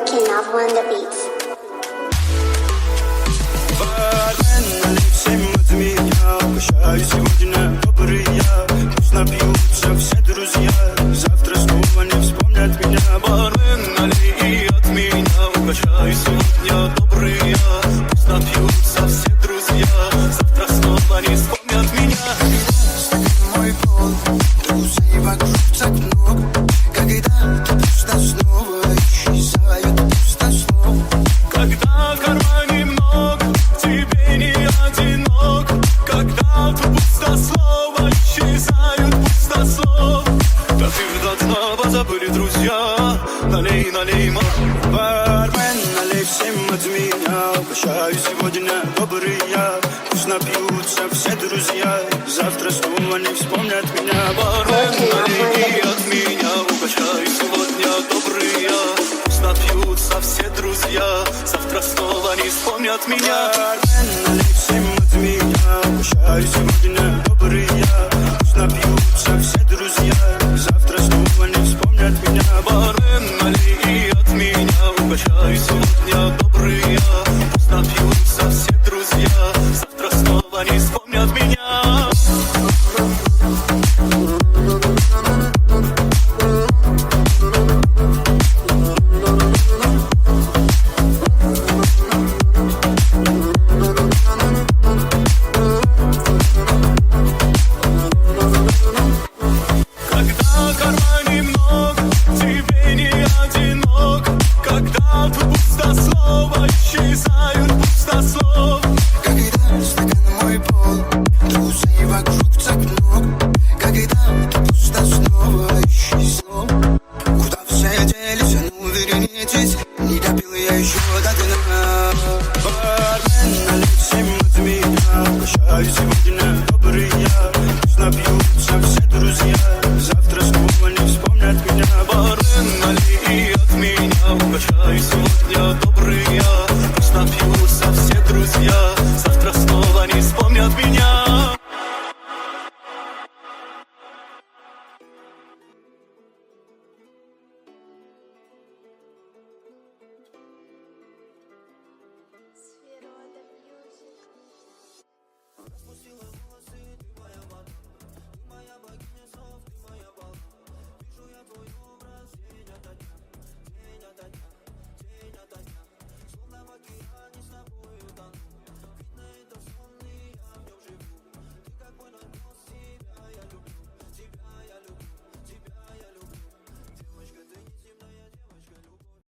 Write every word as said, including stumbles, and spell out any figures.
working Navo on the beats. Бармен, налей всем от меня. Угощаю сегодня добрые. Пусть напьются все друзья. Завтра снова не вспомнят меня. Бармен, налей и от меня. Угощаю сегодня добрые. Пусть напьются все друзья. Завтра снова не вспомнят меня. Стакан мой пол, друзей вокруг так много. Когда ты пусто снова исчезает пустослов. Когда в кармане много, тебе не одинок. Когда тут пустослово исчезают пустослов. Да ты должна позабыли друзья. Налей, налей, ма. Бармен, налей всем от меня. Угощаю сегодня добрые. Пусть напьются все друзья. Завтра снова не вспомнят меня. Бармен, налей от меня. Угощаю сегодня добрые. Пусть напьются все друзья. Завтра снова не вспомнят меня. Бармен, налей всем от меня. Угощаю сегодня добрые. Пусть напьются все друзья. Завтра снова не вспомнят меня. Бармен, налей от меня. Угощаю сегодня добрые. Пусть напьются все друзья. Завтра снова не вспомнят меня. Когда в кармане много, тебе не одинок. Когда тут пустослово исчезают пустослов. Когда стакан мой пол, друзей вокруг так много. Когда тут пусто снова исчезло. Куда все делись, а ну вернитесь. Не допил я еще до дна. Бармен, налей всем от меня. Угощаю сегодня добрые. Пусть напьются все друзья. Завтра снова